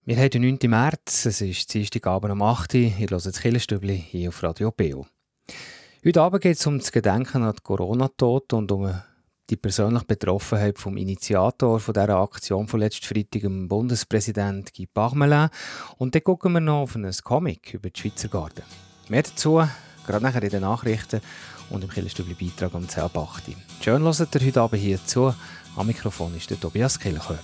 Wir haben den 9. März, es ist Dienstagabend um 8 Uhr. Ihr hört das Kirchenstübli hier auf Radio Beo. Heute Abend geht es um das Gedenken an den Corona-Tod und um die persönliche Betroffenheit vom Initiator von dieser Aktion von letzten Freitag, dem Bundespräsident Guy Parmelin. Und dann schauen wir noch auf ein Comic über die Schweizer Garde. Mehr dazu, gerade nachher in den Nachrichten und im Kirchenstübli-Beitrag um 10 Uhr. Schön hört ihr heute Abend hier zu. Am Mikrofon ist der Tobias Kilchör.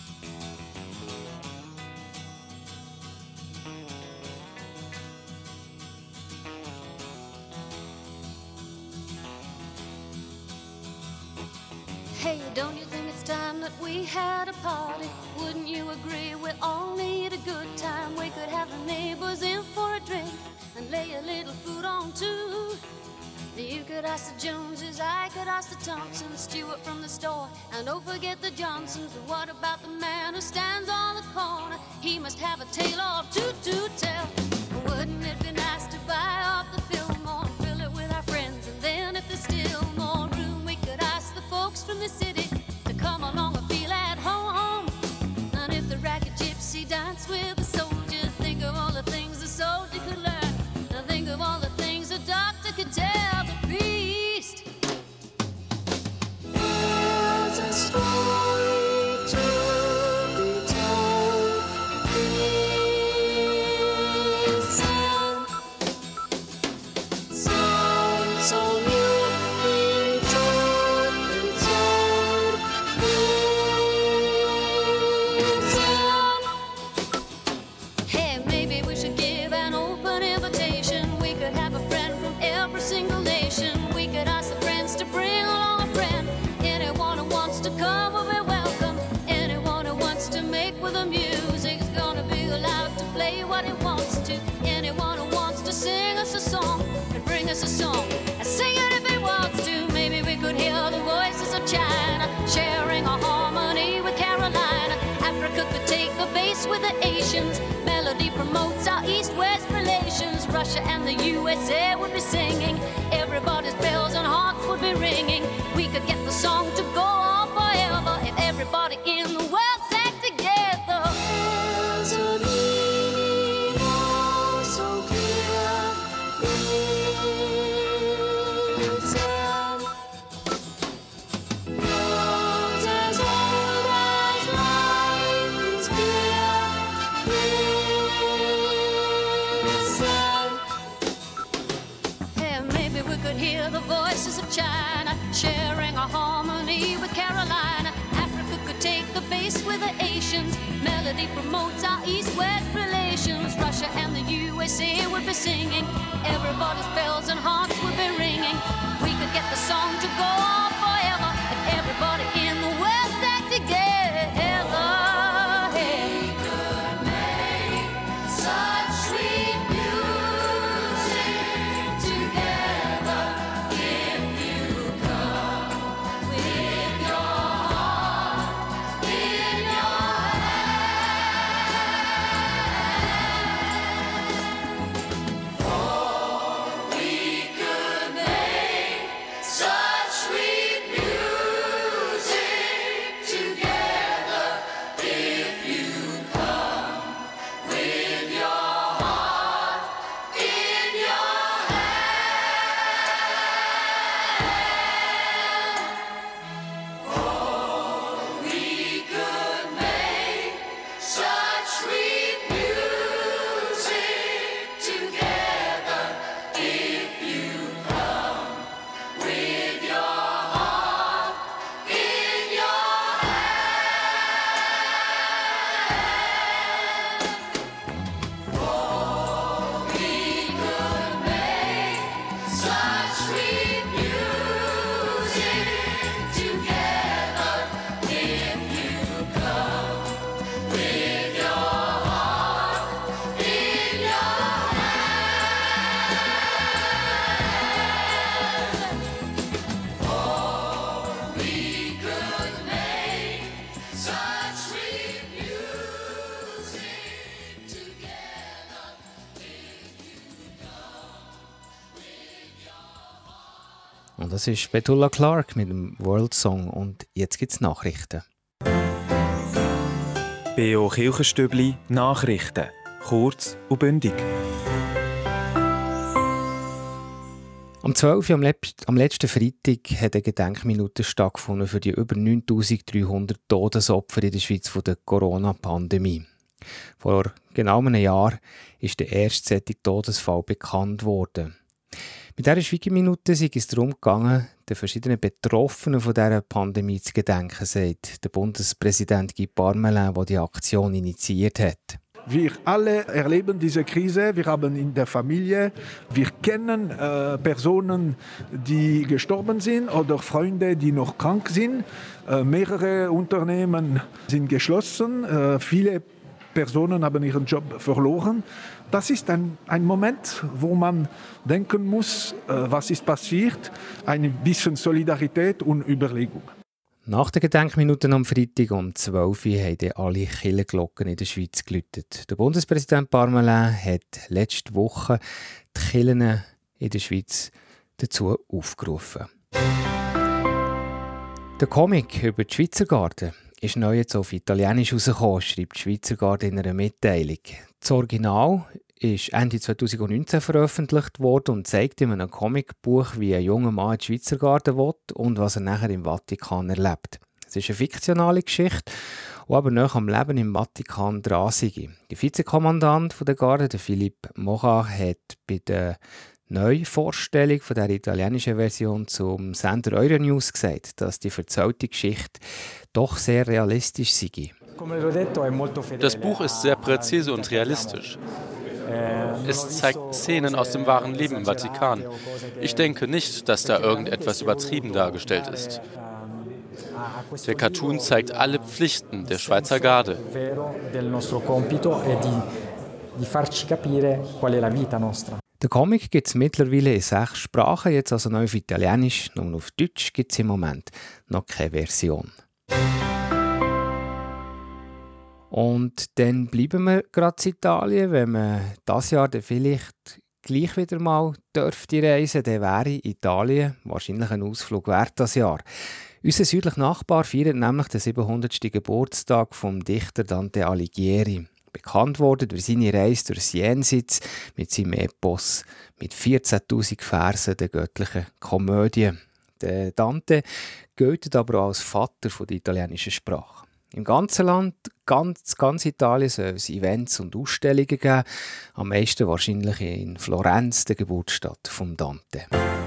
Hey, don't you think it's time that we had a party? Wouldn't you agree we all need a good time? We could have the neighbors in for a drink and lay a little food on too. You could ask the Joneses, I could ask the Thompsons, Stewart from the store, and don't forget the Johnsons. What about the man who stands on the corner? He must have a tale or two to tell. Wouldn't it be nice to buy off the Fillmore and fill it with our friends? And then if there's still more room, we could ask the folks from the city to come along and feel at home. And if the ragged gypsy danced with the soldier, think of all the things the soldier could learn. And think of all the things the doctor could tell the priest. There's a story to be told. Listen. Sounds so new, enjoyed and told. Listen. Hey, maybe we should give an open invitation. We could have a friend from every single nation. We could ask the friends to bring along a friend. Anyone who wants to come will be welcome. Anyone who wants to make with the music is gonna be allowed to play what he wants to. Anyone who wants to sing us a song and bring us a song and sing it if he wants to. Maybe we could hear the voices of China sharing a harmony with Carolina. Africa could take the bass with the Asians. Melody promotes our east-west relations. Russia and the USA would be singing. Everybody's bells and hearts would be ringing. We could get the song to go on forever if everybody in the world sang together. There's a meaning oh so clear. Listen. Rose as old as life is dear. Listen. Hey, maybe we could hear the voices of China sharing a harmony with Carolina. Africa could take the bass with the Asians. Melody promotes our east-west relations. Russia and the USA would be singing. Everybody's bells and hearts would be ringing. We could get the song to go on forever if everybody in the world sang together. Hey. We could make such sweet music together if you come with your heart in your hand. For we could make such sweet music together if you come with your heart in your hand. We could make such sweet music together if you come with your heart in your hand. We could make such sweet music together if you come with your heart in your hand. We could make such sweet music together if you come with your heart. Und das ist Petula Clark mit dem World Song. Und jetzt gibt es Nachrichten. B.O. Kirchenstübli Nachrichten. Kurz und bündig. Am 12. Uhr am letzten Freitag hat eine Gedenkminute stattgefunden für die über 9300 Todesopfer in der Schweiz von der Corona-Pandemie. Vor genau einem Jahr ist der erste solche Todesfall bekannt worden. Mit dieser Schweigeminute ist es darum gegangen, den verschiedenen Betroffenen von dieser Pandemie zu gedenken, sagt der Bundespräsident Guy Parmelin, der die Aktion initiiert hat. Wir alle erleben diese Krise. Wir haben in der Familie, wir kennen Personen, die gestorben sind oder Freunde, die noch krank sind. Mehrere Unternehmen sind geschlossen. Viele Personen haben ihren Job verloren. Das ist ein Moment, wo man denken muss, was ist passiert. Ein bisschen Solidarität und Überlegung. Nach den Gedenkminuten am Freitag um 12 Uhr haben alle Kirchenglocken in der Schweiz geläutet. Der Bundespräsident Parmelin hat letzte Woche die Kirchen in der Schweiz dazu aufgerufen. Der Comic über die Schweizer Garde ist neu jetzt auf Italienisch herausgekommen, schreibt die Schweizer Garde in einer Mitteilung. Das Original ist Ende 2019 veröffentlicht worden und zeigt in einem Comicbuch, wie ein junger Mann in die Schweizer Garde will und was er nachher im Vatikan erlebt. Es ist eine fiktionale Geschichte, die aber nahe am Leben im Vatikan dran sei. Der Vizekommandant der Garde, der Philippe Mocha, hat bei der Neuvorstellung von der italienischen Version zum Sender Euronews gesagt, dass die erzählte Geschichte doch sehr realistisch sei. Das Buch ist sehr präzise und realistisch. Es zeigt Szenen aus dem wahren Leben im Vatikan. Ich denke nicht, dass da irgendetwas übertrieben dargestellt ist. Der Cartoon zeigt alle Pflichten der Schweizer Garde. Der Comic gibt es mittlerweile in 6 Sprachen, jetzt also neu auf Italienisch, nur auf Deutsch gibt es im Moment noch keine Version. Und dann bleiben wir gerade in Italien. Wenn man dieses Jahr dann vielleicht gleich wieder mal dürfte reisen, dann wäre Italien wahrscheinlich ein Ausflug wert das Jahr. Unser südlicher Nachbar feiert nämlich den 700. Geburtstag vom Dichter Dante Alighieri. Bekannt wurde durch seine Reise durchs Jenseits mit seinem Epos mit 14'000 Versen der göttlichen Komödie. Der Dante gilt aber auch als Vater der italienischen Sprache. Im ganzen Land, ganz Italien, soll es Events und Ausstellungen geben. Am meisten wahrscheinlich in Florenz, der Geburtsstadt von Dante.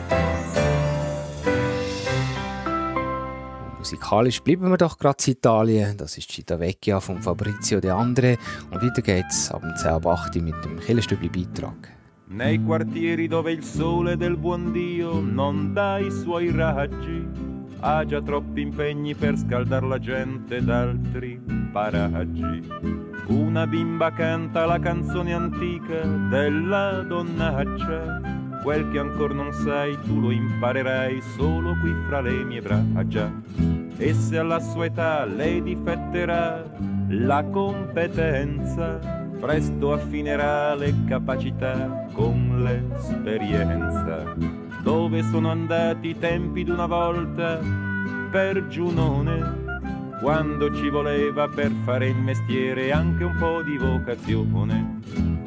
Und musikalisch bleiben wir doch gerade in Italien. Das ist Città Vecchia von Fabrizio De André. Und weiter geht's ab 10:08 mit dem Kirchenstübli-Beitrag. Nei quartieri dove il sole del buon Dio non dà i suoi raggi, ha già troppi impegni per scaldar la gente d'altri paraggi. Una bimba canta la canzone antica della donnaccia, quel che ancor non sai tu lo imparerai solo qui fra le mie braccia. E se alla sua età lei difetterà la competenza, presto affinerà le capacità con l'esperienza. Dove sono andati i tempi d'una volta per Giunone, quando ci voleva per fare il mestiere anche un po' di vocazione.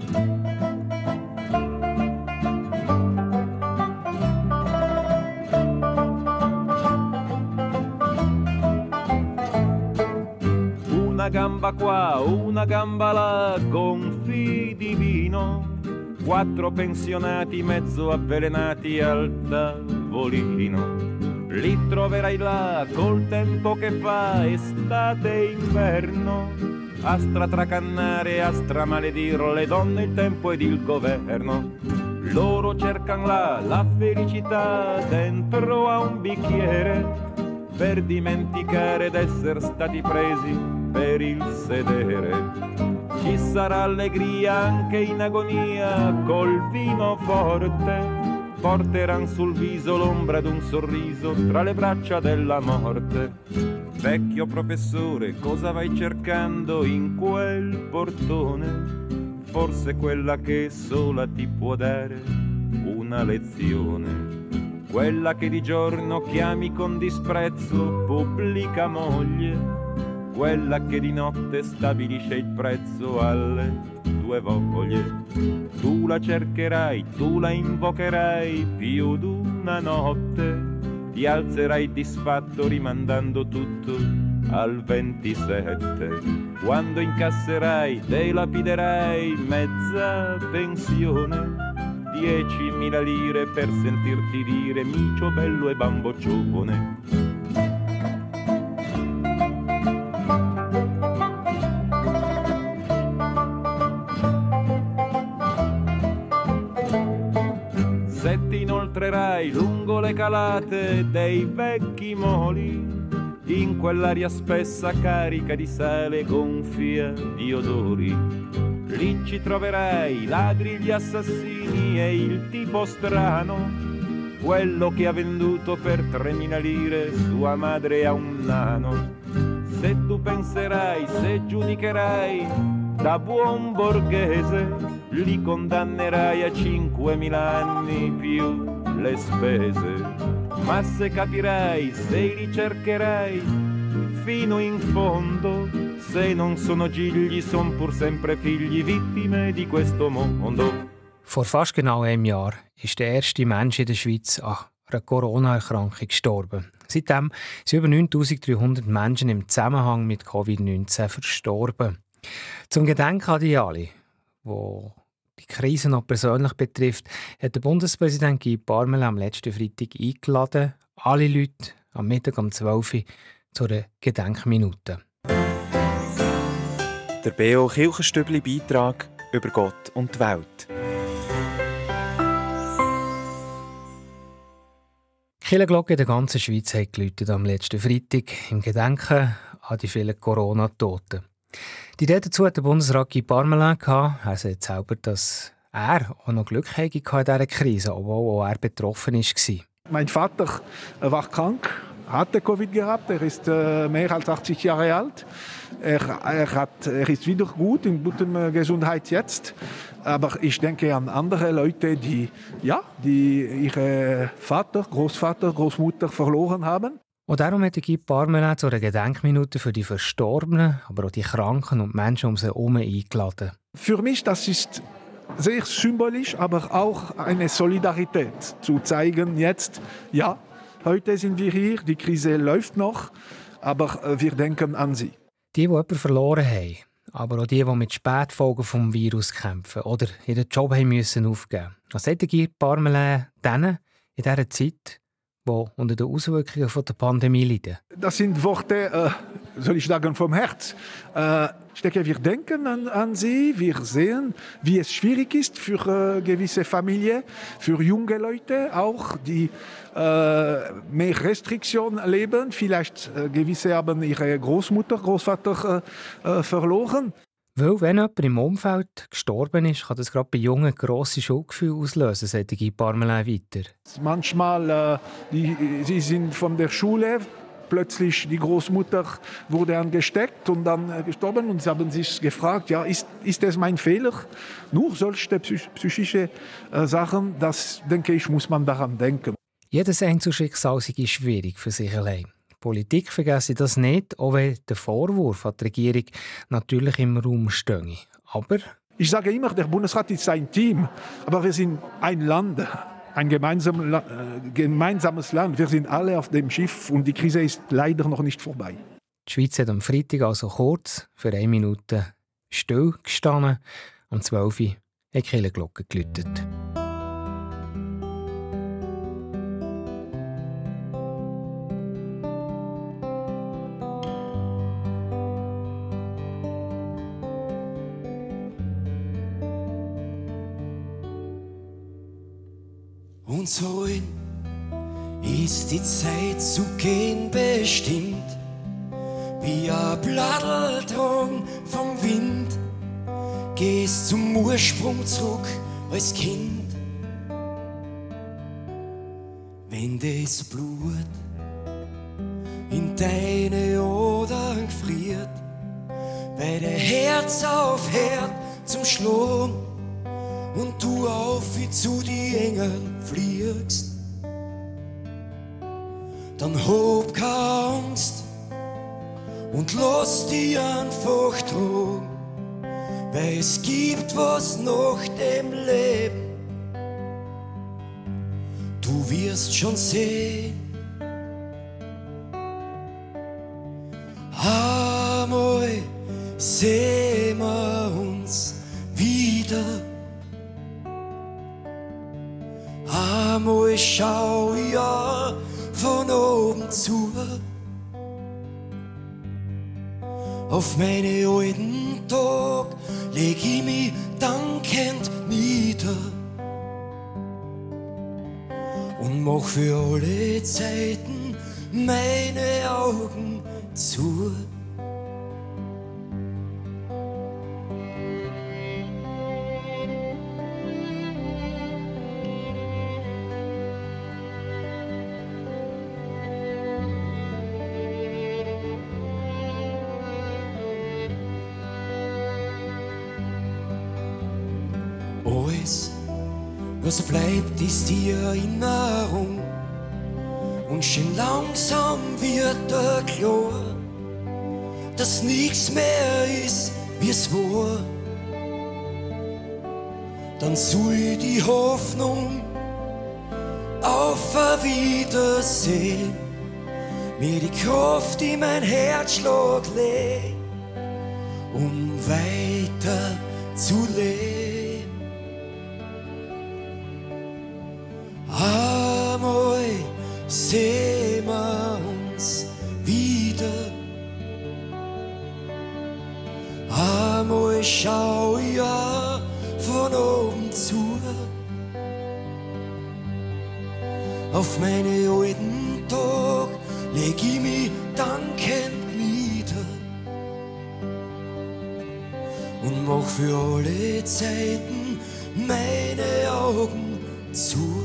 Una gamba qua, una gamba là, gonfi di vino, 4 pensionati mezzo avvelenati al tavolino. Li troverai là col tempo che fa, estate e inverno, a stratracannare, a stramaledir le donne, il tempo ed il governo. Loro cercan là la felicità dentro a un bicchiere, per dimenticare d'essere stati presi per il sedere. Ci sarà allegria anche in agonia col vino forte, porteran sul viso l'ombra d'un sorriso tra le braccia della morte. Vecchio professore, cosa vai cercando in quel portone? Forse quella che sola ti può dare una lezione. Quella che di giorno chiami con disprezzo pubblica moglie, quella che di notte stabilisce il prezzo alle tue voglie. Tu la cercherai, tu la invocherai più d'una notte, ti alzerai disfatto rimandando tutto al 27. Quando incasserai, te lapiderai mezza pensione, 10.000 lire per sentirti dire micio bello e bamboccione. Se ti inoltrerai lungo le calate dei vecchi moli, in quell'aria spessa carica di sale gonfia di odori, lì ci troverai i ladri, gli assassini e il tipo strano, quello che ha venduto per 3.000 lire sua madre a un nano. Se tu penserai, se giudicherai da buon borghese, li condannerai a 5.000 anni più le spese. Ma se capirai, se li cercherai fino in fondo, se non sono gigli, son pur sempre figli, vittime di questo mondo. Vor fast genau einem Jahr ist der erste Mensch in der Schweiz an einer Corona-Erkrankung gestorben. Seitdem sind über 9300 Menschen im Zusammenhang mit Covid-19 verstorben. Zum Gedenken an die alle, die die Krise noch persönlich betrifft, hat der Bundespräsident Guy Parmelin am letzten Freitag eingeladen, alle Leute am Mittag um 12 Uhr zu einer Gedenkminute. Der B.O. Kirchenstübli-Beitrag über Gott und die Welt. Die Kirchenglocke in der ganzen Schweiz hat geläutet am letzten Freitag im Gedenken an die vielen Corona-Toten. Die Idee dazu hat der Bundesrat Guy Parmelin gehabt. Er sagt selber, dass er auch noch Glück hatte in dieser Krise, obwohl auch er betroffen war. Mein Vater war krank, hatte Covid gehabt. Er ist mehr als 80 Jahre alt. Er ist wieder gut, in guter Gesundheit jetzt. Aber ich denke an andere Leute, die ihre Vater, Großvater, Großmutter verloren haben. Und darum hat Guy Parmelin zu einer Gedenkminute für die Verstorbenen, aber auch die Kranken und Menschen um sie herum eingeladen. Für mich das ist sehr symbolisch, aber auch eine Solidarität zu zeigen jetzt, ja, heute sind wir hier, die Krise läuft noch, aber wir denken an sie. Die jemanden verloren haben, aber auch die mit Spätfolgen vom Virus kämpfen oder ihren Job haben müssen aufgeben. Was sagt Guy Parmelin denen in dieser Zeit, die unter den Auswirkungen der Pandemie leiden? Das sind Worte, soll ich sagen, vom Herz. Ich denke, wir denken an sie, wir sehen, wie es schwierig ist für gewisse Familien, für junge Leute auch, die mehr Restriktionen leben. Vielleicht gewisse haben ihre Großmutter, Großvater verloren. Weil, wenn jemand im Umfeld gestorben ist, kann das gerade bei Jungen grosse Schuldgefühle auslösen, sagt Guy Parmelin weiter. Manchmal, sie sind von der Schule, plötzlich die Großmutter wurde angesteckt und dann gestorben und sie haben sich gefragt, ja, ist das mein Fehler? Nur solche psychische Sachen, das denke ich, muss man daran denken. Jedes Einzelschicksal sei schwierig für sich allein. Die Politik vergesse das nicht, auch wenn der Vorwurf an die Regierung natürlich im Raum stehe. Aber ich sage immer, der Bundesrat ist ein Team, aber wir sind ein Land, ein gemeinsames Land. Wir sind alle auf dem Schiff und die Krise ist leider noch nicht vorbei. Die Schweiz hat am Freitag also kurz für 1 Minute still gestanden. Um 12 Uhr hat die Kirchenglocke geläutet. Uns allen ist die Zeit zu gehen bestimmt, wie ein Blatteldrang vom Wind. Gehst zum Ursprung zurück als Kind. Wenn das Blut in deine Adern gefriert, weil der Herz aufhört zum Schlagen und du auf wie zu die Engel fliegst, dann hab keine Angst und lass dich einfach tragen, weil es gibt was nach dem Leben. Du wirst schon sehen, einmal sehen wir uns wieder. Einmal schau ich ja von oben zu auf meine alten Tage, leg ich mich dankend nieder und mach für alle Zeiten meine Augen zu. Alles, was bleibt, ist die Erinnerung. Und schon langsam wird klar, dass nichts mehr ist, wie es war. Dann soll die Hoffnung auf ein Wiedersehen mir die Kraft in mein Herzschlag legt, um weiter zu leben. Einmal sehen wir uns wieder. Einmal schau ich ja von oben zu auf meine alten Tage, leg ich mich dankend nieder und mach für alle Zeiten meine Augen zu.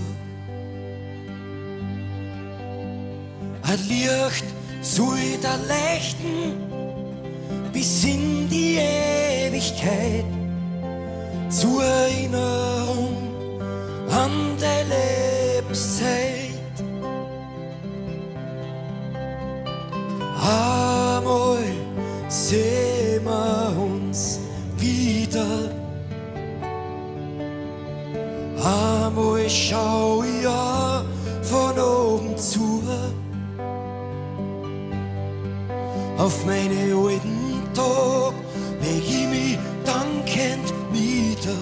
Ein Licht soll da leuchten bis in die Ewigkeit, zur Erinnerung an die Lebenszeit. Einmal sehen wir uns wieder. Einmal schau ich ja von oben zu auf meine alten Tage, leg ich mich dankend nieder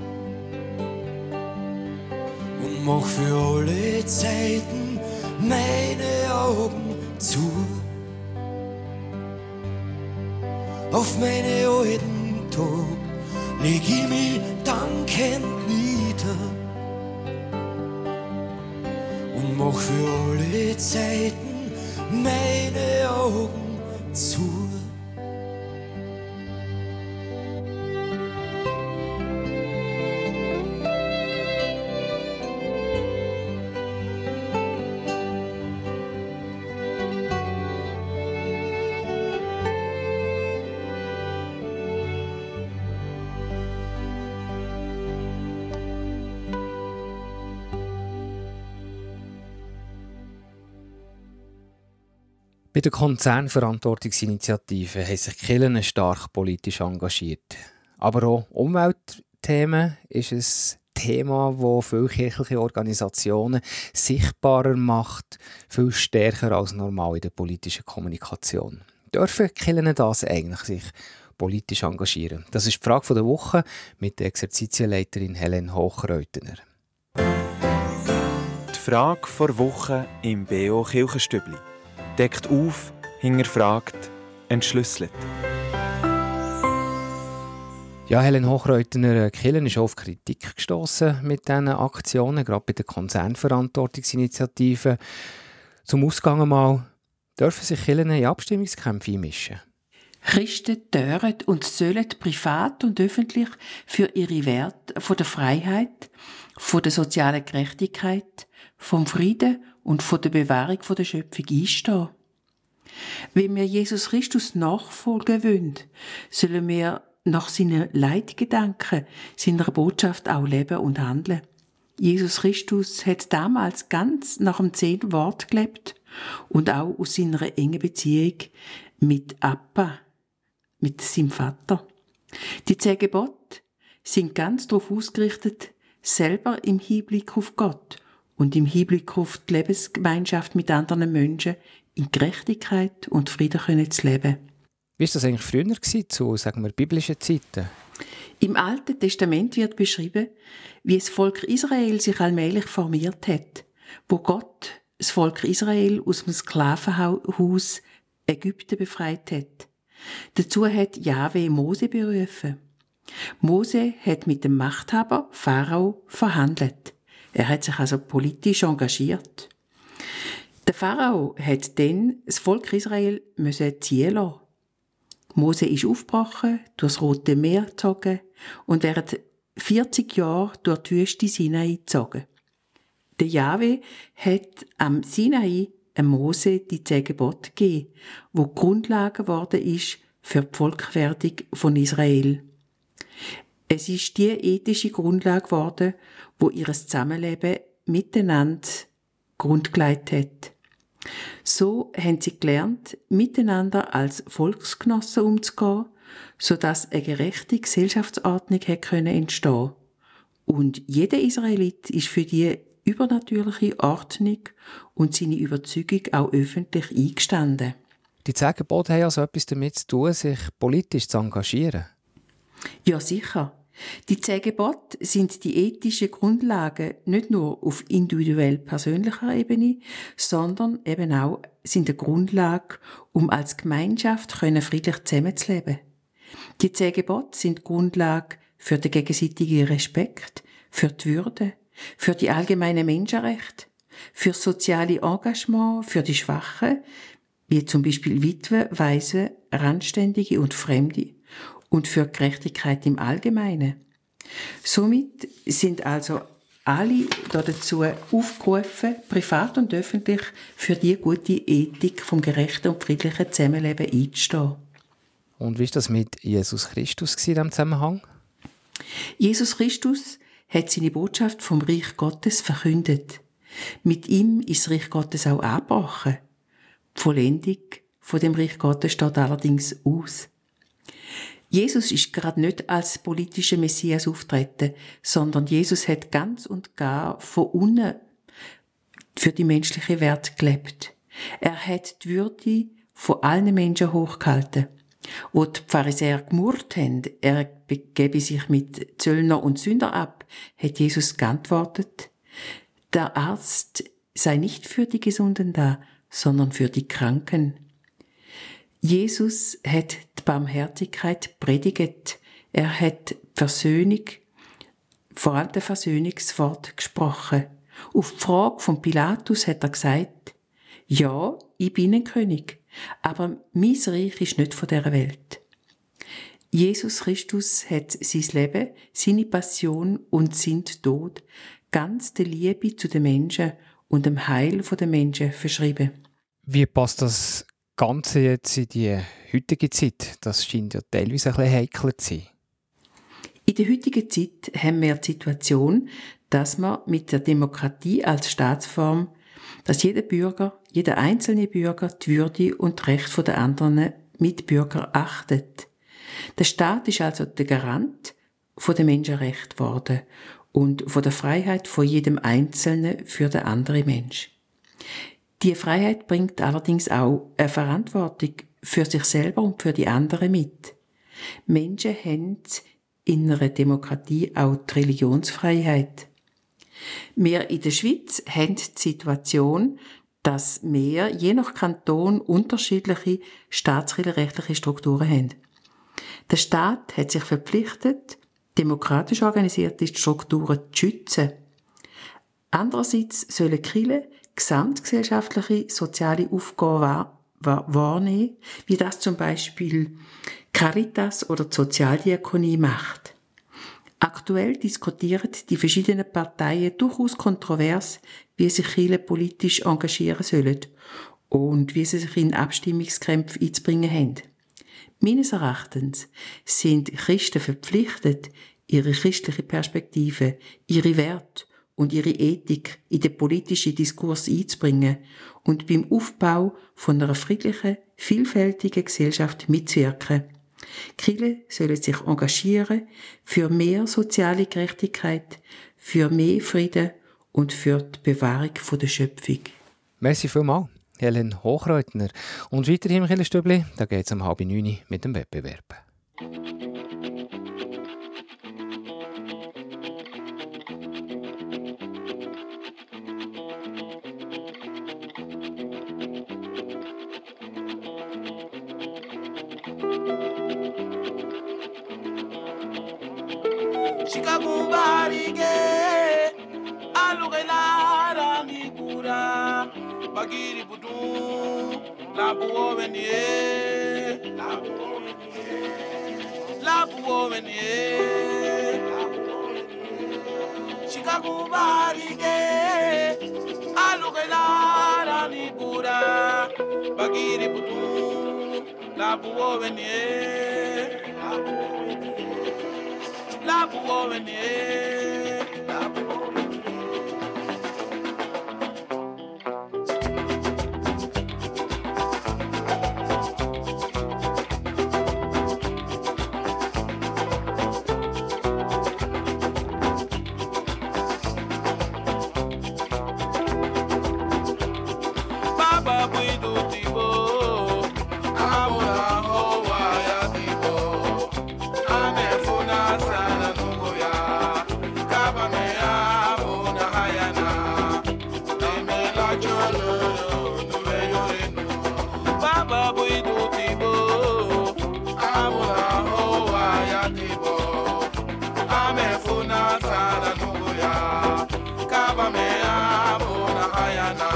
und mach für alle Zeiten meine Augen zu. Auf meine alten Tage leg ich mich dankend nieder und mach für alle Zeiten meine Augen zu. Bei der Konzernverantwortungsinitiative haben sich die Kirchen stark politisch engagiert. Aber auch Umweltthemen ist ein Thema, das viele kirchliche Organisationen sichtbarer macht, viel stärker als normal in der politischen Kommunikation. Dürfen die Kirchen das eigentlich sich politisch engagieren? Das ist die Frage der Woche mit der Exerzitienleiterin Helen Hochreutner. Die Frage der Woche im BO Kirchenstübli. Deckt auf, hinterfragt, entschlüsselt. Ja, Helen Hochreutner, Kirchen ist auf Kritik gestossen mit diesen Aktionen, gerade bei der Konzernverantwortungsinitiative. Zum Ausgang mal, dürfen sich Kirchen in Abstimmungskämpfe einmischen? Christen dürfen und sollen privat und öffentlich für ihre Werte von der Freiheit, von der sozialen Gerechtigkeit, vom Frieden und von der Bewahrung der Schöpfung einstehen. Wenn wir Jesus Christus nachfolgen wollen, sollen wir nach seinen Leitgedanken, seiner Botschaft auch leben und handeln. Jesus Christus hat damals ganz nach dem 10. Wort gelebt und auch aus seiner engen Beziehung mit Appa, mit seinem Vater. Die 10 Gebote sind ganz darauf ausgerichtet, selber im Hinblick auf Gott und im Hinblick auf die Lebensgemeinschaft mit anderen Menschen in Gerechtigkeit und Frieden zu leben. Wie war das eigentlich früher zu, sagen wir, biblischen Zeiten? Im Alten Testament wird beschrieben, wie das Volk Israel sich allmählich formiert hat, wo Gott das Volk Israel aus dem Sklavenhaus Ägypten befreit hat. Dazu hat Jahwe Mose berufen. Mose hat mit dem Machthaber Pharao verhandelt. Er hat sich also politisch engagiert. Der Pharao hat dann das Volk Israel ziehen lassen. Mose ist aufgebrochen, durchs Rote Meer gezogen und während 40 Jahre durch die Wüste Sinai gezogen. Der Jahwe hat am Sinai Mose die 10 Gebote gegeben, wo die Grundlage geworden ist für die Volkswerdung von Israel. Es ist die ethische Grundlage geworden, wo ihr Zusammenleben miteinander grundgelegt hat. So haben sie gelernt, miteinander als Volksgenossen umzugehen, sodass eine gerechte Gesellschaftsordnung entstehen konnte. Und jeder Israelit ist für die übernatürliche Ordnung und seine Überzeugung auch öffentlich eingestanden. Die 10 Gebote haben also etwas damit zu tun, sich politisch zu engagieren. Ja, sicher. Die 10 Gebote sind die ethischen Grundlagen nicht nur auf individuell persönlicher Ebene, sondern eben auch sind eine Grundlage, um als Gemeinschaft friedlich zusammenzuleben. Die 10 Gebote sind die Grundlage für den gegenseitigen Respekt, für die Würde, für die allgemeinen Menschenrechte, für das soziale Engagement, für die Schwachen, wie zum Beispiel Witwen, Waisen, Randständige und Fremde, und für Gerechtigkeit im Allgemeinen. Somit sind also alle dazu aufgerufen, privat und öffentlich für die gute Ethik vom gerechten und friedlichen Zusammenleben einzustehen. Und wie war das mit Jesus Christus in diesem Zusammenhang? Jesus Christus hat seine Botschaft vom Reich Gottes verkündet. Mit ihm ist das Reich Gottes auch angebrochen. Die Vollendung von dem Reich Gottes steht allerdings aus. Jesus ist gerade nicht als politischer Messias auftreten, sondern Jesus hat ganz und gar von unten für die menschliche Werte gelebt. Er hat die Würde von allen Menschen hochgehalten. Wo die Pharisäer gemurrt haben, er begebe sich mit Zöllner und Sünder ab, hat Jesus geantwortet: Der Arzt sei nicht für die Gesunden da, sondern für die Kranken. Jesus hat die Barmherzigkeit predigt. Er hat die Versöhnung, vor allem das Versöhnungswort gesprochen. Auf die Frage von Pilatus hat er gesagt: Ja, ich bin ein König, aber mein Reich ist nicht von dieser Welt. Jesus Christus hat sein Leben, seine Passion und seinen Tod ganz der Liebe zu den Menschen und dem Heil der Menschen verschrieben. Wie passt das Ganze jetzt in die heutige Zeit? Das scheint ja teilweise ein bisschen heikel zu sein. In der heutigen Zeit haben wir die Situation, dass man mit der Demokratie als Staatsform, dass jeder Bürger, jeder einzelne Bürger die Würde und die Rechte der anderen Mitbürger achtet. Der Staat ist also der Garant von den Menschenrechten geworden und von der Freiheit von jedem Einzelnen für den anderen Mensch. Die Freiheit bringt allerdings auch eine Verantwortung für sich selber und für die anderen mit. Menschen haben in einer Demokratie auch die Religionsfreiheit. Wir in der Schweiz haben die Situation, dass wir je nach Kanton unterschiedliche staatsrechtliche Strukturen haben. Der Staat hat sich verpflichtet, demokratisch organisierte Strukturen zu schützen. Andererseits sollen Kirchen gesamtgesellschaftliche soziale Aufgaben wahrnehmen, wie das zum Beispiel Caritas oder die Sozialdiakonie macht. Aktuell diskutieren die verschiedenen Parteien durchaus kontrovers, wie sich Kirchen politisch engagieren sollen und wie sie sich in Abstimmungskämpfe einzubringen haben. Meines Erachtens sind Christen verpflichtet, ihre christliche Perspektive, ihre Werte und ihre Ethik in den politischen Diskurs einzubringen und beim Aufbau von einer friedlichen, vielfältigen Gesellschaft mitzuwirken. Die Kirchen sollen sich engagieren für mehr soziale Gerechtigkeit, für mehr Frieden und für die Bewahrung der Schöpfung. Merci vielmals, Helen Hochreutner. Und weiter im Kirchenstübli, da geht es um 8:30 mit dem Wettbewerb. Shikakumbarige alugelara nikura bagiri budu labu ovenie Shikakumbarige alugelara nikura bagiri budu labu ovenie Labu ovenie, labu Baba buidu tibo, amuna hoa ya tibo, amefuna sana nungoya, kaba me amuna hayana, eme la cholo nuwe yorenu. Baba buidu tibo, amuna hoa ya tibo, amefuna sana nungoya, kaba me amuna hayana.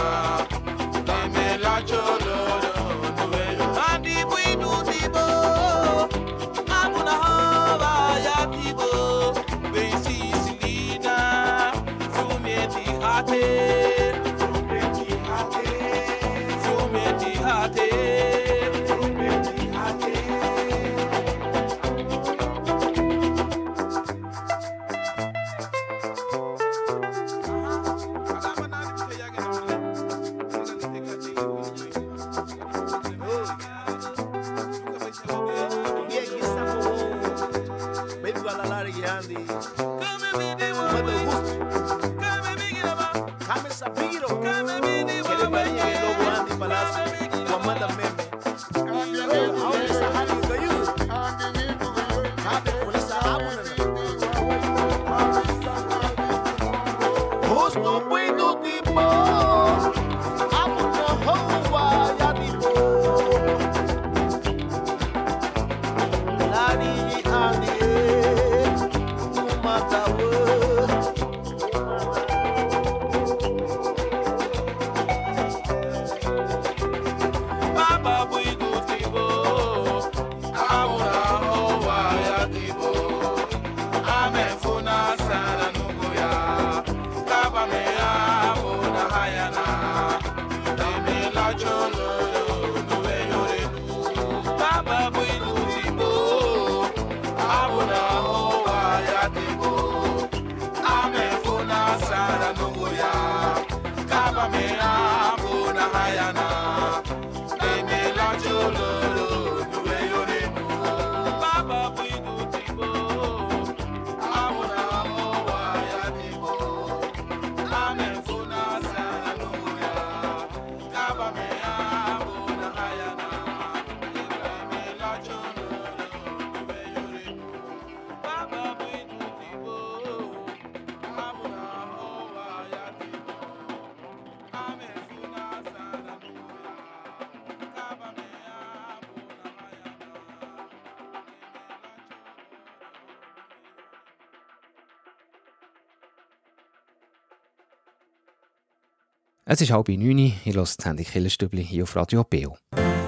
Es ist 8:30, ich höre das Sendung Kirchenstübli hier auf Radio Beo.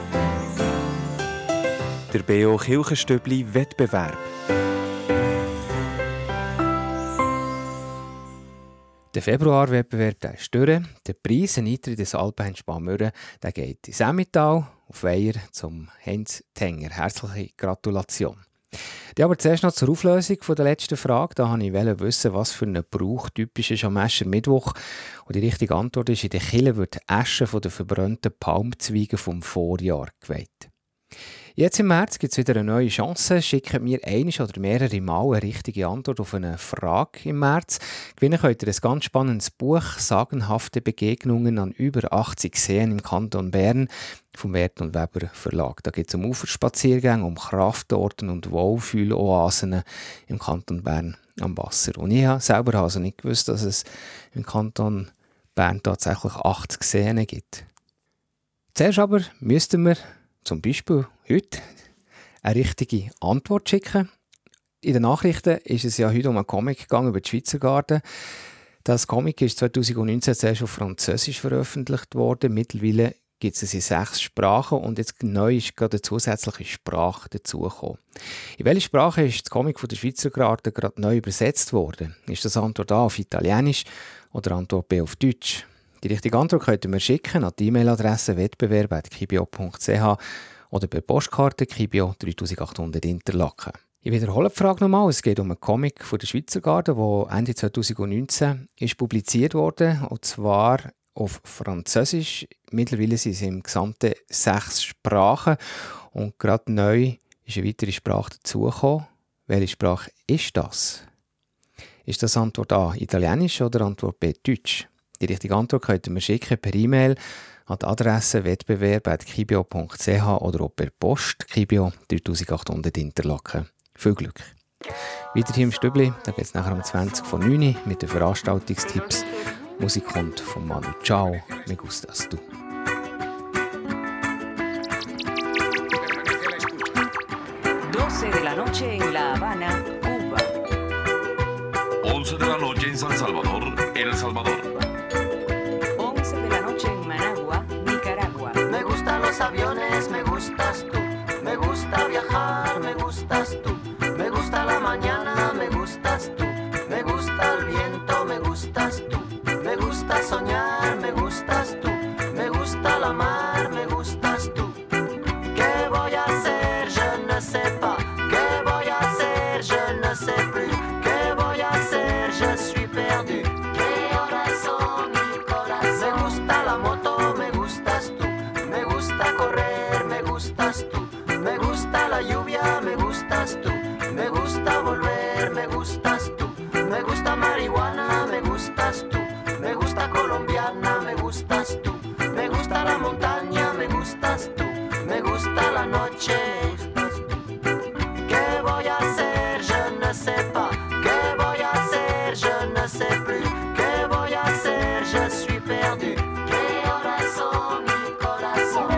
Der Beo Kirchenstübli Wettbewerb. Der Februarwettbewerb ist durch. Der Preis, ein Eintritt ins Alpenhain Spanmöhren, geht ins Emmental auf Weiher zum Heinz Tenger. Herzliche Gratulation. Ja, aber zuerst noch zur Auflösung der letzten Frage. Da wollte ich wissen, was für ein Brauch typisch ist am Aschermittwoch. Und die richtige Antwort ist, in der Kirche wird die Asche von den verbrannten Palmzweigen vom Vorjahr geweiht. Jetzt im März gibt es wieder eine neue Chance. Schickt mir einiges oder mehrere Mal eine richtige Antwort auf eine Frage im März. Gewinnen könnt ihr ein ganz spannendes Buch «Sagenhafte Begegnungen an über 80 Seen im Kanton Bern» vom Werth und Weber Verlag. Da geht es um Uferspaziergänge, um Kraftorten und Wohlfühloasen im Kanton Bern am Wasser. Und ich habe selber also nicht gewusst, dass es im Kanton Bern tatsächlich 80 Seen gibt. Zuerst aber müssten wir zum Beispiel heute eine richtige Antwort schicken. In den Nachrichten ist es ja heute um einen Comic gegangen über die Schweizer Garten. Das Comic ist 2019 zuerst auf Französisch veröffentlicht worden. Mittlerweile gibt es in 6 Sprachen und jetzt neu ist gerade eine zusätzliche Sprache dazugekommen. In welcher Sprache ist das Comic von der Schweizer Garten gerade neu übersetzt worden? Ist das Antwort A auf Italienisch oder Antwort B auf Deutsch? Die richtige Antwort könnt ihr mir schicken an die E-Mail-Adresse wettbewerb@kibio.ch oder per Postkarte Kibio 3800 Interlaken. Ich wiederhole die Frage nochmal. Es geht um einen Comic von der Schweizer Garten, der Ende 2019 ist publiziert wurde, und zwar auf Französisch. Mittlerweile sind es im gesamten 6 Sprachen und gerade neu ist eine weitere Sprache dazugekommen. Welche Sprache ist das? Ist das Antwort A Italienisch oder Antwort B Deutsch? Die richtige Antwort könnt ihr mir schicken per E-Mail an die Adresse wettbewerb@kibio.ch oder auch per Post Kibio 3800 Interlaken. Viel Glück! Weiter hier im Stübli, da geht es nachher um 20 vor 9 Uhr mit den Veranstaltungstipps. Musik kommt von Manu Chao, Me Gustas Tu. 12 de la noche en La Habana, Cuba. 11 de la noche en San Salvador, El Salvador. 11 de la noche en Managua, Nicaragua. Me gustan los aviones, me gustas tú. Me gusta viajar, me gustas tú. Me gusta la mañana, me gustas tú. Me gusta el viento, me gustas tú. Me gusta soñar, me gustas tú. Me gusta la mar, me gustas tú. ¿Qué voy a hacer? Je ne sais pas. ¿Qué voy a hacer? Je ne sais plus. ¿Qué voy a hacer? Je suis perdu. ¿Qué horas son, mi corazón? Me gusta la moto, me gustas tú. Me gusta correr, me gustas tú. Me gusta la lluvia, me gustas tú. Me gusta volver, me gustas tú. Me gusta marihuana, me gustas tú. Me gusta colombiana, me gustas tú. Me gusta la montaña, me gustas tú. Me gusta la noche, me gustas tú. ¿Qué voy a hacer? Je ne sais pas. ¿Qué voy a hacer? Je ne sais plus. ¿Qué voy a hacer? Je suis perdu. ¿Qué horas son, mi corazón?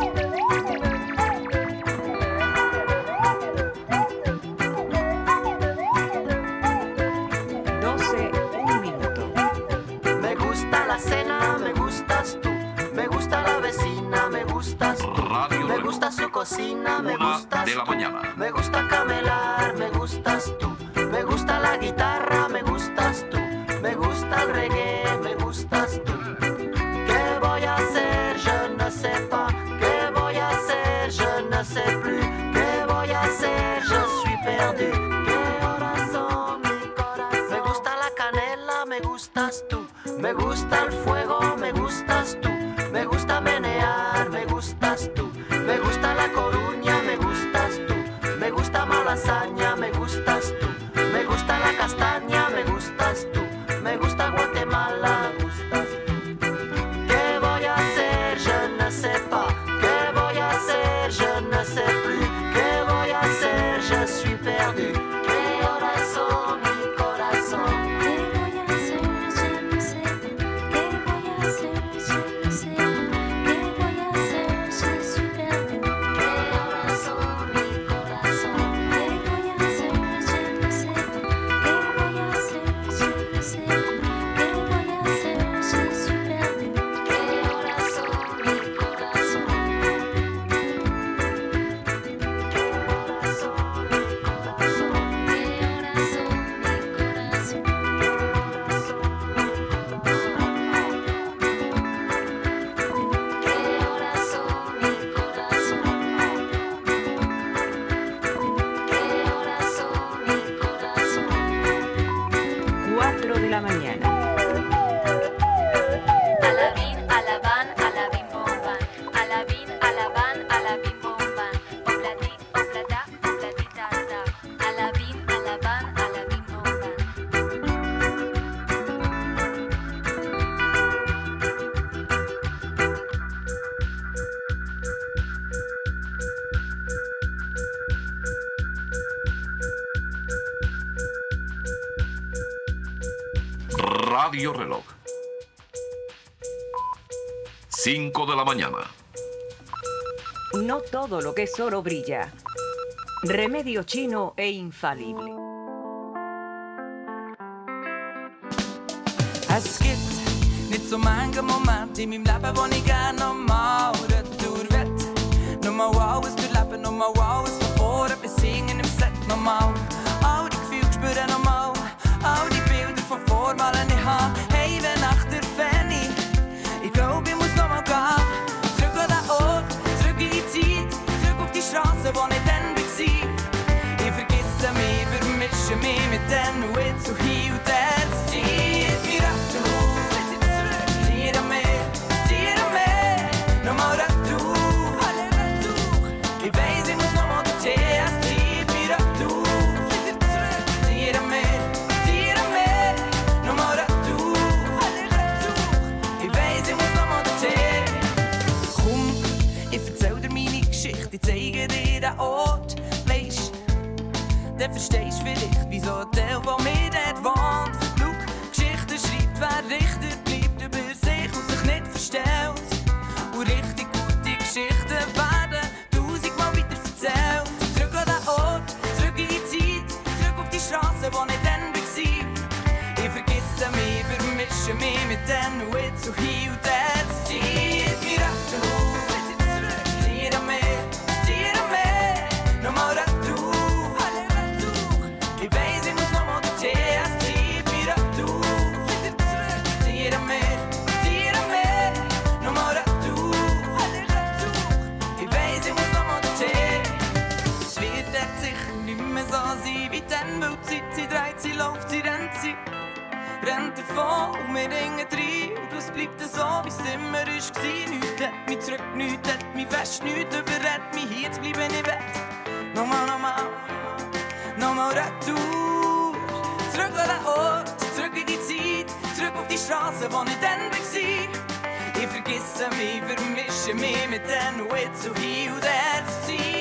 12, 1 minuto. Me gusta la cena, me gustas tú. Me gusta la vecina, me gustas tú. Me gusta su cocina, me gustas de la tú. mañana. Me gusta camelar, me gustas tú. Me gusta la guitarra, me gustas tú. Me gusta el reggae, me gustas tú. ¿Qué voy a hacer? Je ne sais pas. ¿Qué voy a hacer? Je ne sais plus. ¿Qué voy a hacer? Je suis perdu. ¿Qué horas son, mi corazón? Me gusta la canela, me gustas tú. Me gusta el fuego, me gustas tú. Me gusta menear, me gustas tú. Me gusta La Coruña, me gustas tú. Me gusta Malasaña, me gustas tú. Me gusta la castaña, me gustas tú. Me gusta Guatemala, me gustas tú. ¿Qué voy a hacer? Je ne sais pas. ¿Qué voy a hacer? Je ne sais plus. ¿Qué voy a hacer? Je suis perdu. ¿Qué horas son, mi corazón? ¿Qué voy a hacer? Je ne sais pas. ¿Qué voy a de la mañana. Alabín, alabán, alabín, bomban. Alabín, alabán, alabín, bomban. Obladi, oblada, obladita, da. Alabín, alabán, alabín, bomban. Radio Reloj. 5 de la mañana. No todo lo que es oro brilla. Remedio chino e infalible. Es gibt nicht so manchen Moment in meinem Leben, wo ich gerne nochmal retour will. Nochmal alles durchleben, nochmal alles von vorne bis singen im Set. Nochmal all die Gefühle spüren, nochmal all die Bilder von vormalen ich habe. Hey, wenn nach der Ferne, ich glaube, ich muss nochmal gehen. Zurück an den Ort, zurück in die Zeit, zurück auf die Straße, wo ich dann war. Ich vergesse mich, vermische mich mit denen, die jetzt so hier und jetzt zieht mich retour. Zieht an mir, nochmal retour. Ich weiss, ich muss nochmal dorthin, es zieht mich retour. Zieht an mir, nochmal retour. Ich weiss, ich muss nochmal dorthin. Komm, ich erzähl dir meine Geschichte, ich zeige dir den Ort. Weisst, dann verstehst du vielleicht, wieso ein Teil von mir dort wohnt. Schau, Geschichten schreibt, wer Richter bleibt über sich und sich nicht verstellt. Und richtig gute Geschichten werden tausendmal wieder erzählt. Zurück an den Ort, zurück in die Zeit, zurück auf die Straße, wo ich dann war. Ich vergesse mich, vermische mich mit denen, die jetzt so hier und jetzt zieht mich retour. Zieht an mir, nochmal retour. Ich weiss, ich muss nochmal dorthin, es zieht mich retour. Zieht an mir, nochmal retour. Ich weiss, ich muss nochmal dorthin. Es wird jetzt sicher nicht mehr so sein wie dann, weil die Zeit, sie dreht, sie läuft, sie rennt, sie rennt davon und wir hängen rein. Und es bleibt so, wie es immer war. Nichts hat mich zurück, nichts hat mich fest, nichts überredet mich hier zu bleiben im Bett. Nochmal retour. Zurück an den Ort, zurück in die Zeit, zurück auf die Straße, wo ich dann war. Ich vergesse mich, vermische mich mit denen, die jetzt so hier und jetzt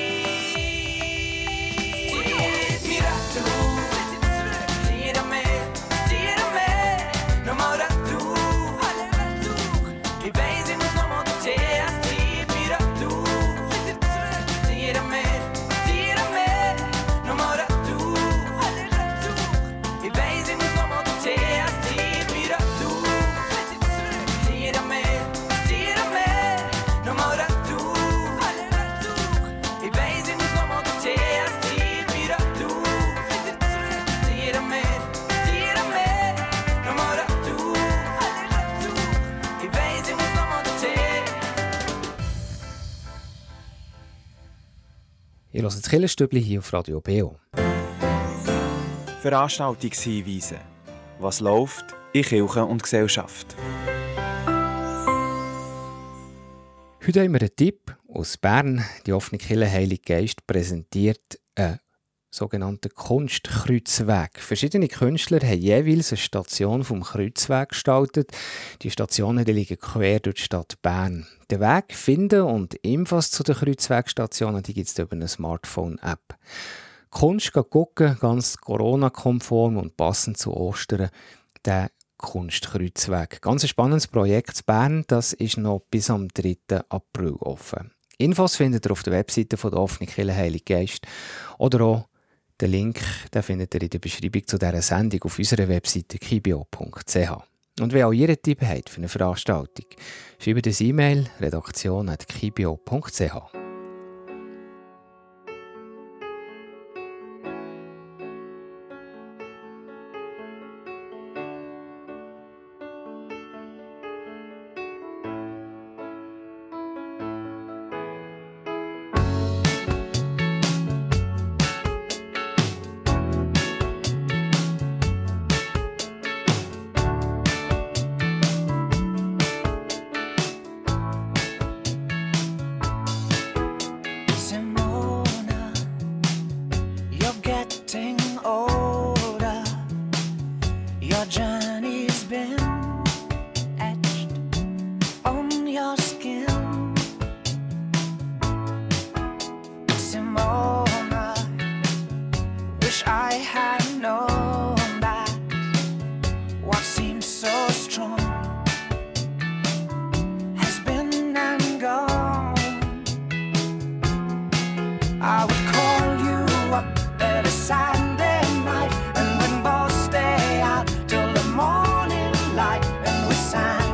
zieht mich retour. Zieht an mir, nochmal retour. Ich weiss, ich muss nochmal dorthin, es zieht mich retour. Zieht an mir, nochmal retour. Ich weiss, ich muss nochmal dorthin, es zieht mich retour. Zieht an mir, nochmal retour. Ich weiss, ich muss nochmal dorthin, es zieht mich retour. Zieht an mir, nochmal retour. Ich weiss, ich muss nochmal dorthin. Ihr hört das Kirchenstübli hier auf Radio Beo. Veranstaltungshinweise. Was läuft in Kirche und Gesellschaft? Heute haben wir einen Tipp aus Bern. Die offene Kirche Heilig Geist präsentiert einen sogenannten Kunstkreuzweg. Verschiedene Künstler haben jeweils eine Station vom Kreuzweg gestaltet. Die Stationen liegen quer durch die Stadt Bern. Den Weg finden und Infos zu den Kreuzwegstationen gibt es über eine Smartphone-App. Kunst gucken, ganz Corona-konform und passend zu Ostern, der Kunstkreuzweg. Ganz ein spannendes Projekt in Bern, das ist noch bis am 3. April offen. Infos findet ihr auf der Webseite von der offenen Kirche Heilig Geist oder auch den Link, den findet ihr in der Beschreibung zu dieser Sendung auf unserer Webseite kibio.ch. Und wenn auch ihr einen Tipp habt für eine Veranstaltung, schreibt uns E-Mail redaktion@kibio.ch. Your journey's been etched on your skin. Simona, wish I had known that what seems so strong has been and gone. I would call you up every Sunday night, and we'd both stay out till the morning light, and we sang,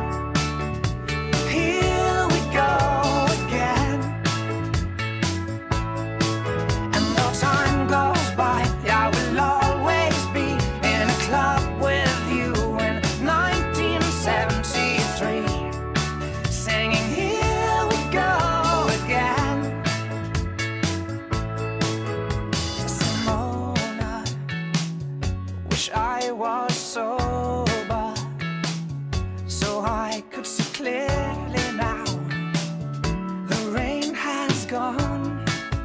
here we go again. And though time goes by, I will always be in a club with you in 1973, singing, here we go again. Simona, wish I was sober so I could see clearly now. The rain has gone.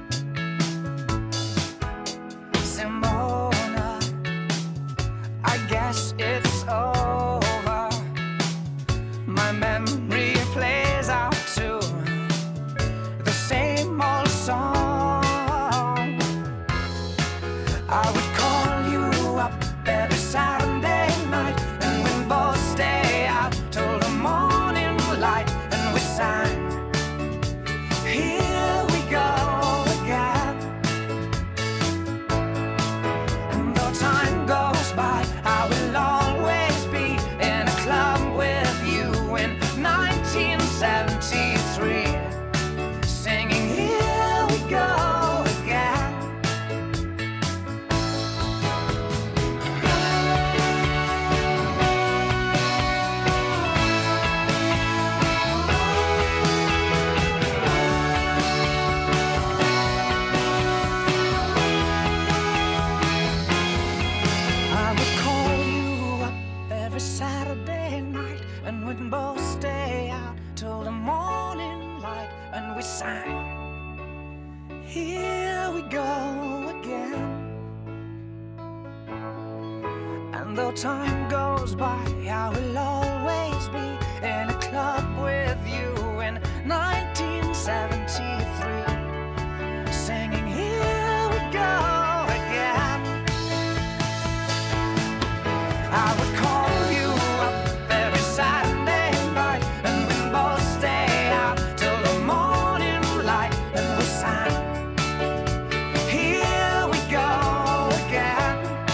Simona, I guess it's over. My memory plays out to the same old song. I would call you up every Saturday night, and we'd both stay out till the morning light, and we sang, here we go again. And though time goes by, I will always be in a club with you in 1973, singing, here we go again. I would call you up every Saturday night, and we'd both stay out till the morning light, and we sang, here we go again. And though time goes by, I will always be in a club with you in 1973, singing, here we go again. I would call you up every Saturday night, and we'd both stay out till the morning light, and we sang, here we go again.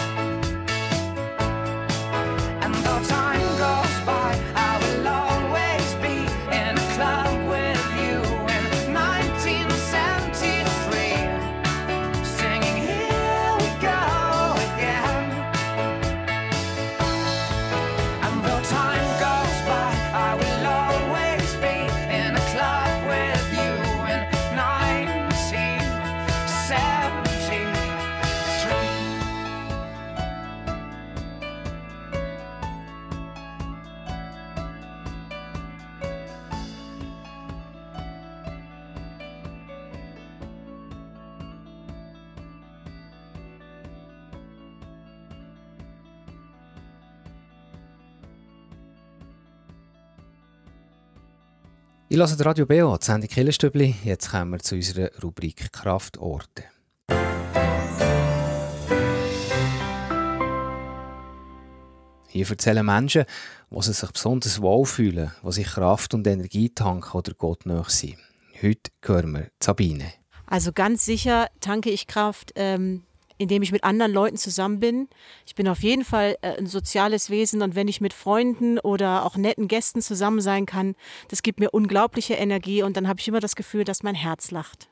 And though time goes by, I will always be in a club with you in 1973, singing, here we go again. And though time goes by, I will always be in a club with you in 1973. Ich höre Radio BO, die Sendung Killerstübli. Jetzt kommen wir zu unserer Rubrik Kraftorte. Hier erzählen Menschen, die sich besonders wohlfühlen, die sich Kraft und Energie tanken oder Gott nahe sind. Heute hören wir Sabine. Also ganz sicher tanke ich Kraft, indem ich mit anderen Leuten zusammen bin. Ich bin auf jeden Fall ein soziales Wesen, und wenn ich mit Freunden oder auch netten Gästen zusammen sein kann, das gibt mir unglaubliche Energie, und dann habe ich immer das Gefühl, dass mein Herz lacht.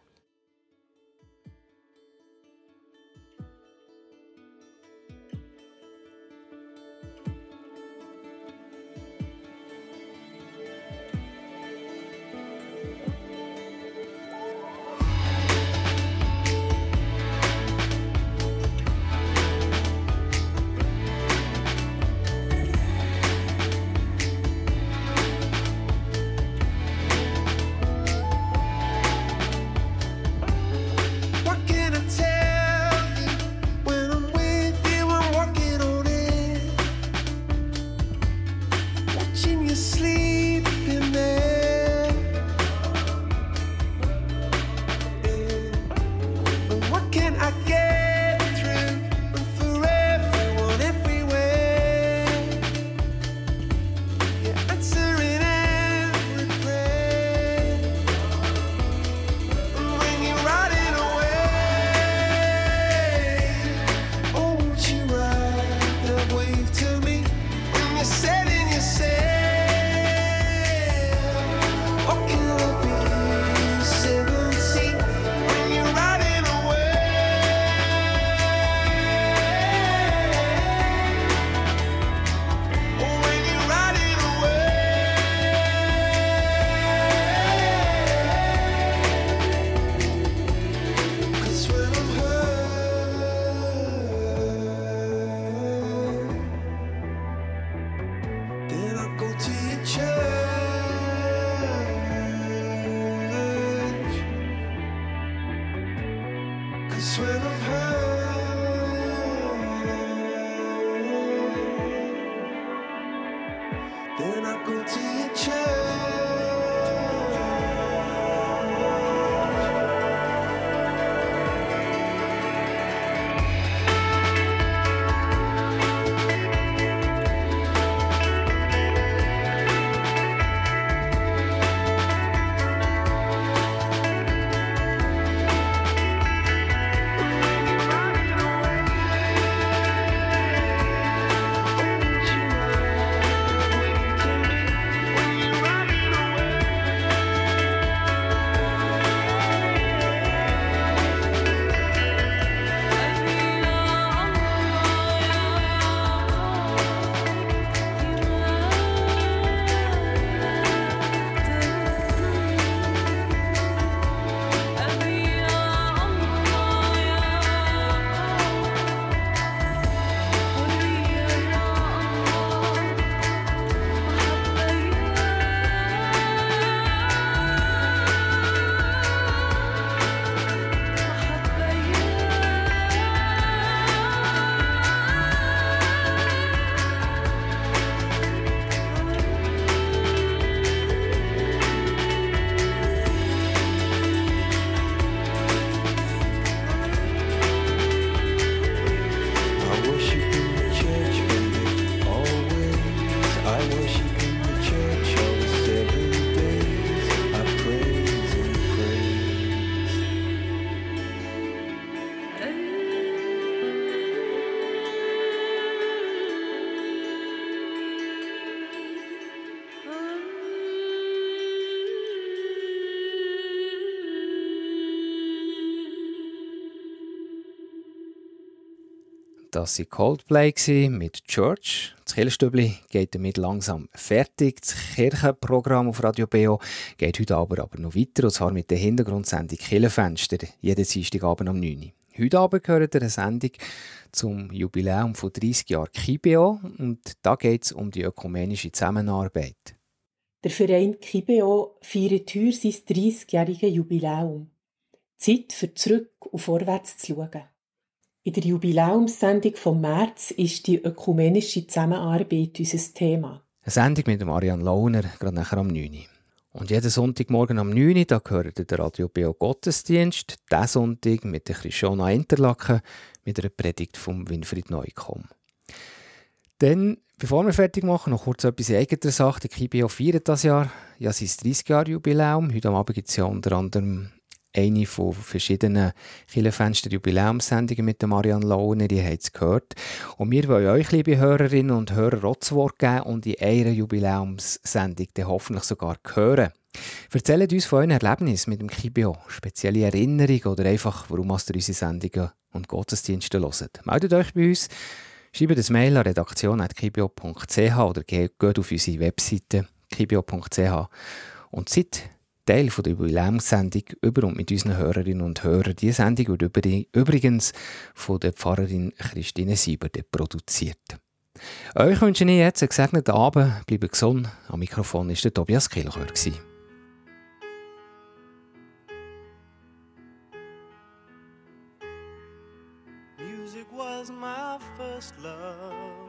Das war Coldplay mit Church. Das Kirchenstübli geht damit langsam fertig. Das Kirchenprogramm auf Radio BO geht heute aber noch weiter, und zwar mit der Hintergrundsendung Kirchenfenster, jeden Dienstagabend um 9 Uhr. Heute Abend gehört eine Sendung zum Jubiläum von 30 Jahren KIBEO, und da geht es um die ökumenische Zusammenarbeit. Der Verein KIBEO feiert heuer sein 30-jähriges Jubiläum. Zeit für zurück und vorwärts zu schauen. In der Jubiläumssendung vom März ist die ökumenische Zusammenarbeit unser Thema. Eine Sendung mit Marianne Launer, gerade nachher um 9 Uhr. Und jeden Sonntagmorgen um 9 Uhr, da gehört der Radio BO Gottesdienst, diesen Sonntag mit der Christiana Interlaken, mit einer Predigt von Winfried Neukomm. Dann, bevor wir fertig machen, noch kurz etwas in eigener Sache. Der KIBEO feiert das Jahr ja sein 30-Jahr-Jubiläum. Heute am Abend gibt es ja unter anderem eine von verschiedenen Kirchenfenster-Jubiläumssendungen mit der Marianne Launer, die habt es gehört. Und wir wollen euch, liebe Hörerinnen und Hörer, auch das Wort geben und in eurer Jubiläumssendung dann hoffentlich sogar hören. Erzählt uns von euren Erlebnissen mit dem KIBEO, spezielle Erinnerungen oder einfach, warum ihr unsere Sendungen und Gottesdienste hört. Meldet euch bei uns, schreibt ein Mail an redaktion@kibeo.ch oder geht auf unsere Webseite kibeo.ch und seid Teil der Jubiläumssendung über und mit unseren Hörerinnen und Hörern. Diese Sendung wird übrigens von der Pfarrerin Christine Siebert produziert. Euch wünsche ich jetzt einen gesegneten Abend. Bleibt gesund. Am Mikrofon war der Tobias Kilchör. Music was my first love,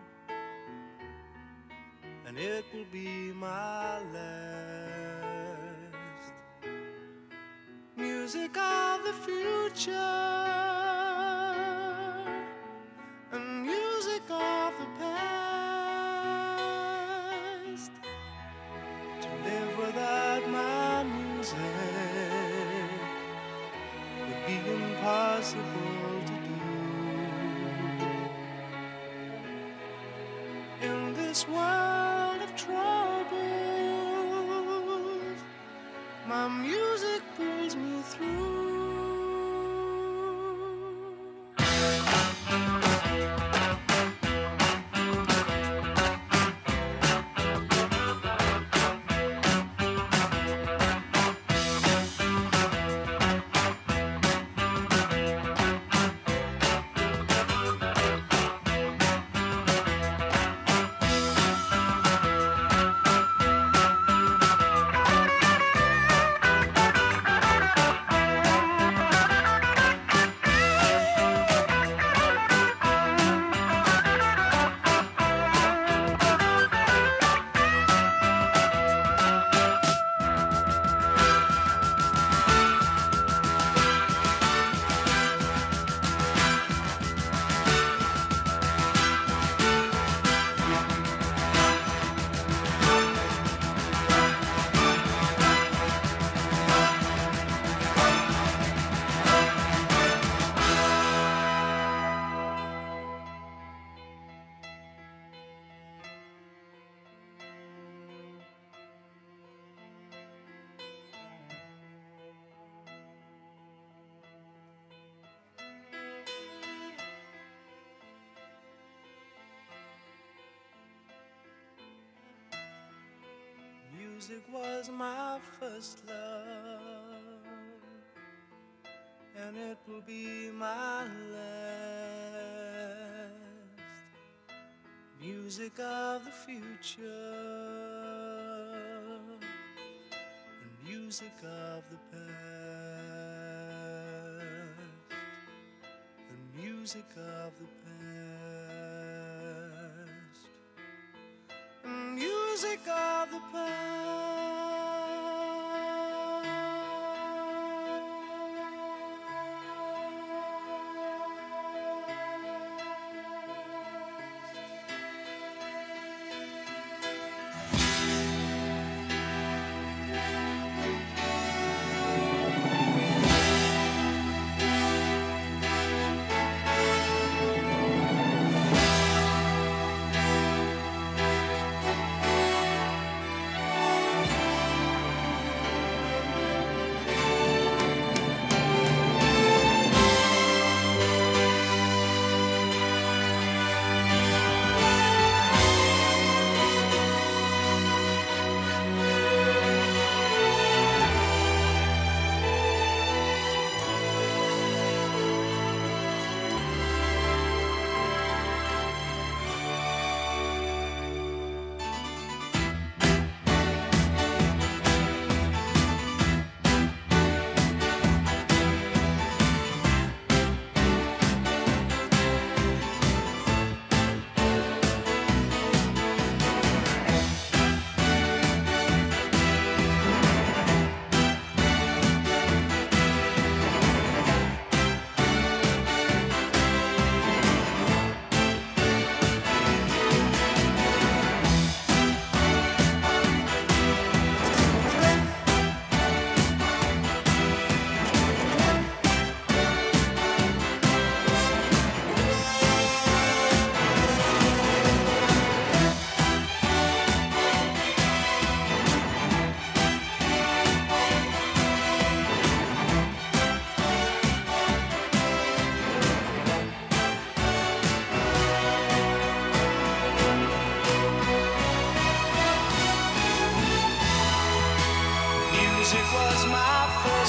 and it will be my last. Music of the future and music of the past. To live without my music would be impossible to do. In this world of troubles, my music pulls me through. Music was my first love, and it will be my last. Music of the future and music of the past, and music of the past, and music of the past.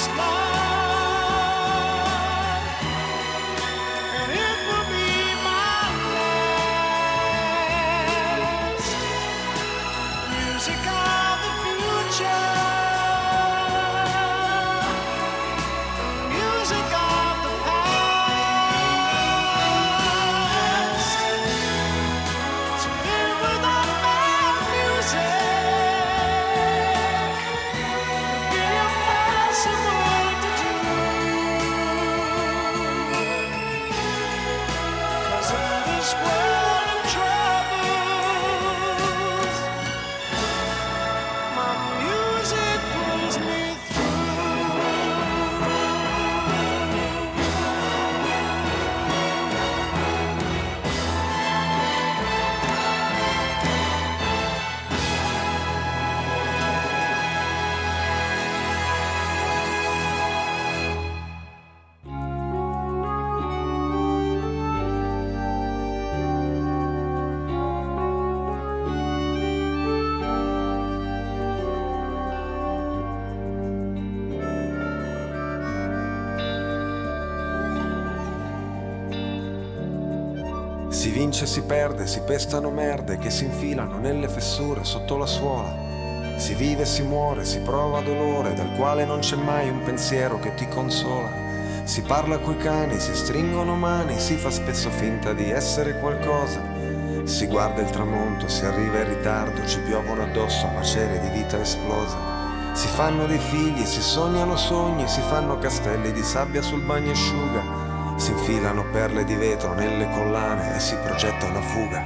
this love, and it will be my last. Music of the future, music of the past. To live without my music would be impossible to do. 'Cause in this world of troubles, my music pulls me Si vince, si perde, si pestano merde che si infilano nelle fessure sotto la suola. Si vive, si muore, si prova dolore dal quale non c'è mai un pensiero che ti consola. Si parla coi cani, si stringono mani, si fa spesso finta di essere qualcosa. Si guarda il tramonto, si arriva in ritardo, ci piovono addosso macerie di vita esplosa. Si fanno dei figli, si sognano sogni, si fanno castelli di sabbia sul bagnasciuga. Si infilano perle di vetro nelle collane e si progetta una fuga.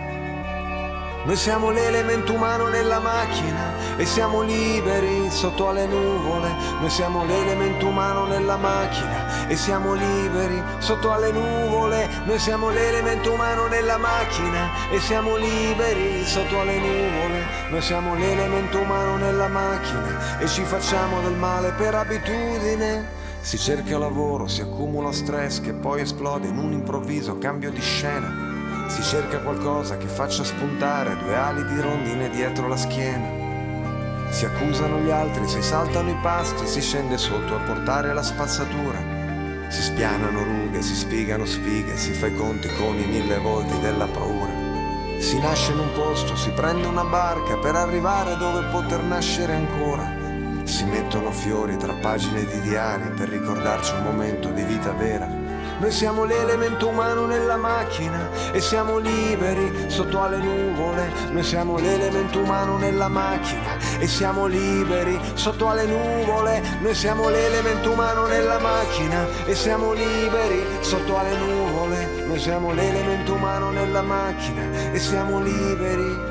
Noi siamo l'elemento umano nella macchina e siamo liberi sotto alle nuvole. Noi siamo l'elemento umano nella macchina e siamo liberi sotto alle nuvole. Noi siamo l'elemento umano nella macchina e siamo liberi sotto alle nuvole. Noi siamo l'elemento umano nella macchina e ci facciamo del male per abitudine. Si cerca lavoro, si accumula stress che poi esplode in un improvviso cambio di scena. Si cerca qualcosa che faccia spuntare due ali di rondine dietro la schiena. Si accusano gli altri, si saltano i pasti, si scende sotto a portare la spazzatura. Si spianano rughe, si spiegano sfighe, si fa i conti con i 1000 volti della paura. Si nasce in un posto, si prende una barca per arrivare dove poter nascere ancora. Si mettono fiori tra pagine di diari per ricordarci un momento di vita vera. Noi siamo l'elemento umano nella macchina e siamo liberi sotto alle nuvole. Noi siamo l'elemento umano nella macchina e siamo liberi sotto alle nuvole. Noi siamo l'elemento umano nella macchina e siamo liberi sotto alle nuvole. Noi siamo l'elemento umano nella macchina e siamo liberi.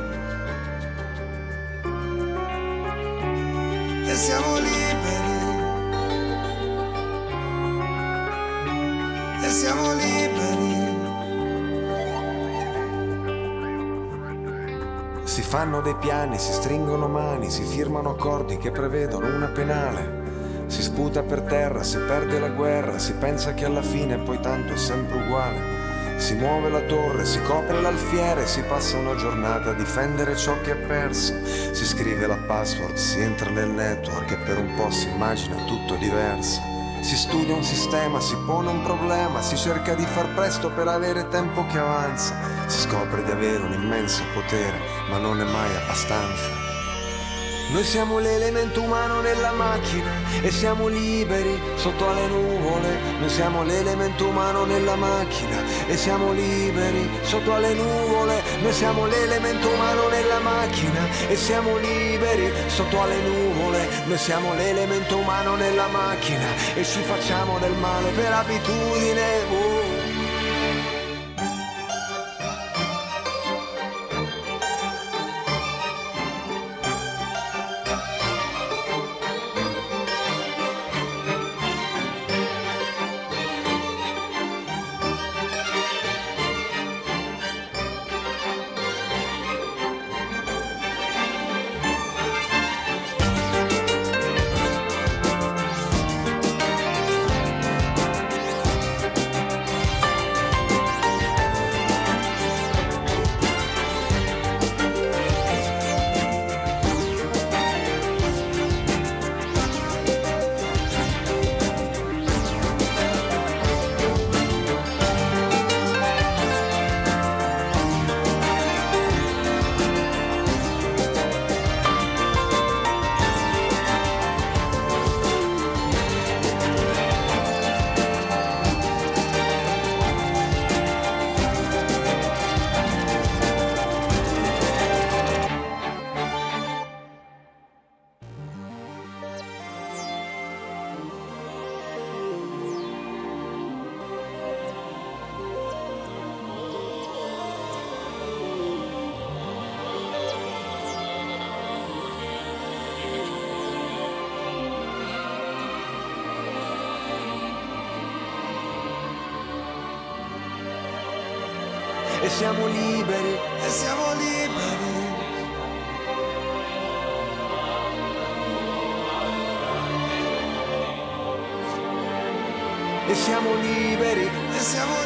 E siamo liberi, e siamo liberi. Si fanno dei piani, si stringono mani, si firmano accordi che prevedono una penale. Si sputa per terra, si perde la guerra, si pensa che alla fine poi tanto è sempre uguale. Si muove la torre, si copre l'alfiere, si passa una giornata a difendere ciò che è perso. Si scrive la password, si entra nel network e per un po' si immagina tutto diverso. Si studia un sistema, si pone un problema, si cerca di far presto per avere tempo che avanza. Si scopre di avere un immenso potere, ma non è mai abbastanza. Noi siamo l'elemento umano nella macchina e siamo liberi sotto alle nuvole. Noi siamo l'elemento umano nella macchina e siamo liberi sotto alle nuvole. Noi siamo l'elemento umano nella macchina e siamo liberi sotto alle nuvole. Noi siamo l'elemento umano nella macchina e ci facciamo del male per abitudine. e siamo liberi, e siamo liberi. E siamo liberi, e siamo